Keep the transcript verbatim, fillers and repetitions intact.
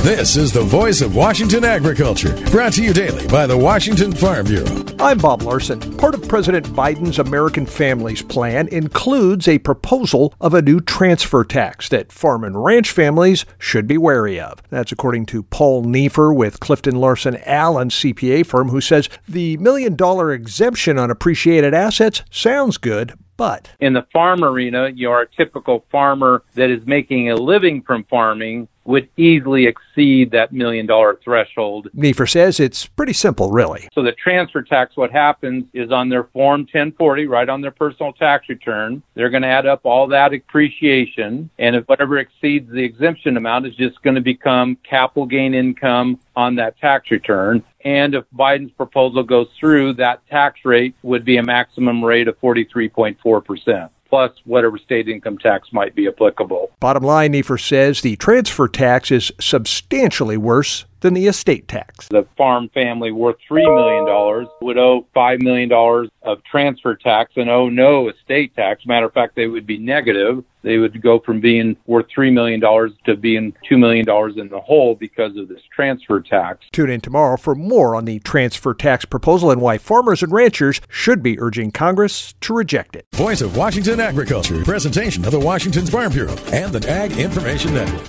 This is the voice of Washington agriculture, brought to you daily by the Washington Farm Bureau. I'm Bob Larson. Part of President Biden's American Families Plan includes a proposal of a new transfer tax that farm and ranch families should be wary of. That's according to Paul Neiffer with Clifton Larson Allen C P A firm, who says the million dollar exemption on appreciated assets sounds good, but in the farm arena, your typical farmer that is making a living from farming would easily exceed that million dollar threshold. Neiffer says it's pretty simple, really. So the transfer tax, what happens is on their Form ten forty, right on their personal tax return, they're going to add up all that appreciation, and if whatever exceeds the exemption amount is just going to become capital gain income on that tax return. And if Biden's proposal goes through, that tax rate would be a maximum rate of forty-three point four percent. Plus whatever state income tax might be applicable. Bottom line, Neiffer says the transfer tax is substantially worse than the estate tax. The farm family worth three million dollars would owe five million dollars of transfer tax and owe no estate tax. Matter of fact, they would be negative. They would go from being worth three million dollars to being two million dollars in the hole because of this transfer tax. Tune in tomorrow for more on the transfer tax proposal and why farmers and ranchers should be urging Congress to reject it. Voice of Washington Agriculture, presentation of the Washington Farm Bureau and the Ag Information Network.